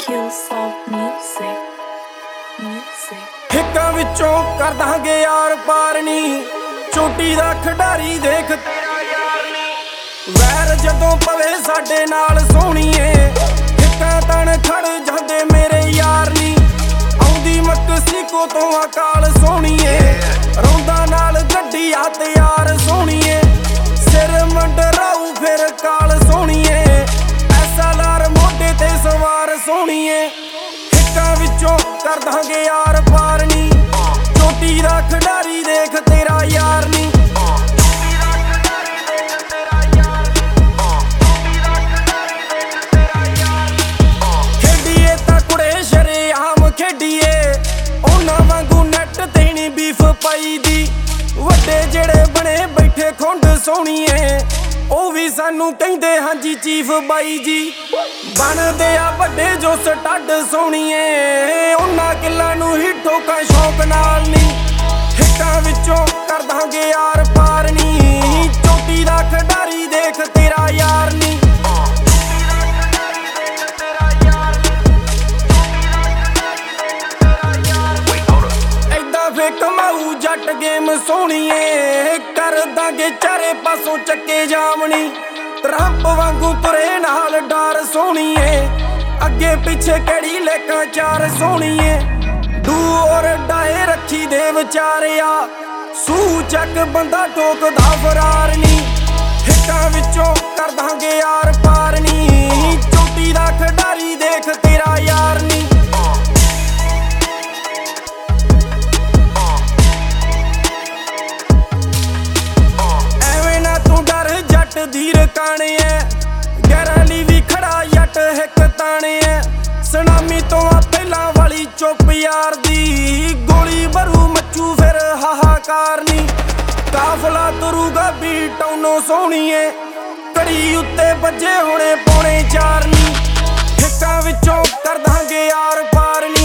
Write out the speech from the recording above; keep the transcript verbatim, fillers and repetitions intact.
Killsoft Music Music ਹਿੱਕਾਂ ਵਿੱਚੋਂ ਕਰ ਦਾਂਗੇ ਯਾਰ ਪਾਰ ਨੀ, ਚੋਟੀ ਦਾ ਖਿਡਾਰੀ ਦੇਖ ਤੇਰਾ ਯਾਰ ਨੀ। ਵੈਰ ਜਦੋਂ ਪਵੇ ਸਾਡੇ ਨਾਲ ਸੋਹਣੀਏ, ਹਿੱਕਾਂ ਤਣ ਖੜ ਜਾਂਦੇ ਮੇਰੇ ਯਾਰ ਨੀ। ਆਉਂਦੀ ਮਕਸੀਕੋ ਤੋਂ ਅਕਾਲ ਸੋਹਣੀਏ, ਰੌਂਦਾ ਨਾਲ ਗੱਡੀ ਆ ਤਿਆਰ ਸੋਹਣੀਏ। ਸਿਰ ਮੰਡਰਾਊ ਫਿਰ ਕਾਲ ਸੋਹਣੀਏ, ਐਸਾ ਲਾਰ ਮੋਢੇ ਤੇ ਸਵਾਰ ਸੋਹਣੀਏ। ਹਿੱਕਾਂ ਵਿੱਚੋਂ ਕਰ ਦਾਂਗੇ ਯਾਰ ਪਾਰ ਨੀ, ਚੋਟੀ ਦਾ ਖਿਡਾਰੀ ਦੇਖ ਤੇਰਾ ਯਾਰ ਨੀ। ਖੇਡੀਏ ਤਾਂ ਕੁੜੇ ਸ਼ਰੇਆਮ ਖੇਡੀਏ, ਉਹਨਾਂ ਵਾਂਗੂ ਨੈਟ ਤੇ ਨੀ ਬੀਫ ਪਾਈ ਦੀ। ਵੱਡੇ ਜਿਹੜੇ ਬਣੇ ਬੈਠੇ ਖੁੰਡ ਸੋਹਣੀਏ, ਉਹ ਵੀ ਸਾਨੂੰ ਕਹਿੰਦੇ ਹਾਂਜੀ ਚੀਫ ਬਾਈ ਜੀ। ਬਣਦੇ ਆ ਵੱਡੇ ਜੋ ਸਟੱਡ ਸੋਹਣੀਏ, ਉਹਨਾਂ ਕਿੱਲਾਂ ਨੂੰ ਹੀ ਠੋਕਾਂ ਸ਼ੌਕ ਨਾਲ ਨੀ। ਹਿੱਕਾਂ ਵਿੱਚੋਂ ਕਰ ਦਾਂਗੇ ਯਾਰ ਪਾਰ ਨੀ, ਚੋਟੀ ਦਾ ਖਿਡਾਰੀ ਦੇਖ ਤੇਰਾ ਯਾਰ ਨੀ। ਏਦਾਂ ਫੇ ਕਮਾਊ ਜੱਟ ਗੇਮ ਸੋਹਣੀਏ, ਕਰ ਦਾਂਗੇ ਚਾਰੇ ਪਾਸੋਂ ਚੱਕੇ ਜਾਮਣੀ। ਟਰੰਪ ਵਾਂਗੂ ਤੁਰੇ ਨਾਲ ਡਾਰ ਸੋਹਣੀਏ, ਅੱਗੇ ਪਿੱਛੇ ਕਿਹੜੀ ਲੇਕਾਂ ਚਾਰ ਸੋਹਣੀਏ। ਡੂ ਔਰ ਡਾਏ ਰੱਖੀ ਦੇ ਵਿਚਾਰਿਆ, ਸੂ ਚੱਕ ਬੰਦਾ ਠੋਕਦਾ ਫਰਾਰ ਨੀ। ਹਿੱਕਾਂ ਵਿੱਚੋਂ ਕਰ ਦਾਂਗੇ ਯਾਰ ਪਾਰ ਨੀ, ਚੋਟੀ ਦਾ ਖਿਡਾਰੀ ਦੇਖ ਤੇਰਾ ਯਾਰ ਨੀ। ਐਵੇਂ ਨਾ ਤੂੰ ਡਰ ਜੱਟ ਦੀ ਰਕਾਣੇ ਐ, ਗੈਰਾਂ ਲਈ ਵੀ ਖੜਾ ਜੱਟ ਹਿੱਕ ਤਾਣੇ ਐ। ਸੁਨਾਮੀ ਤੋਂ ਆ ਪਹਿਲਾਂ ਵਾਲੀ ਚੁੱਪ ਯਾਰ ਦੀ, ਗੋਲੀ ਭਰੂ ਮੱਚੂ ਫਿਰ ਹਾਹਾਕਾਰ ਨੀ। ਕਾਫਲਾ ਤੁਰੂਗਾ ਵੀ ਟੌਨੋਂ ਸੋਹਣੀਏ, ਘੜੀ ਉੱਤੇ ਵੱਜੇ ਹੋਣੇ ਪੌਣੇ ਚਾਰ ਨੀ। ਹਿੱਕਾਂ ਵਿੱਚੋਂ ਕਰ ਦਾਂਗੇ ਯਾਰ ਪਾਰ ਨੀ,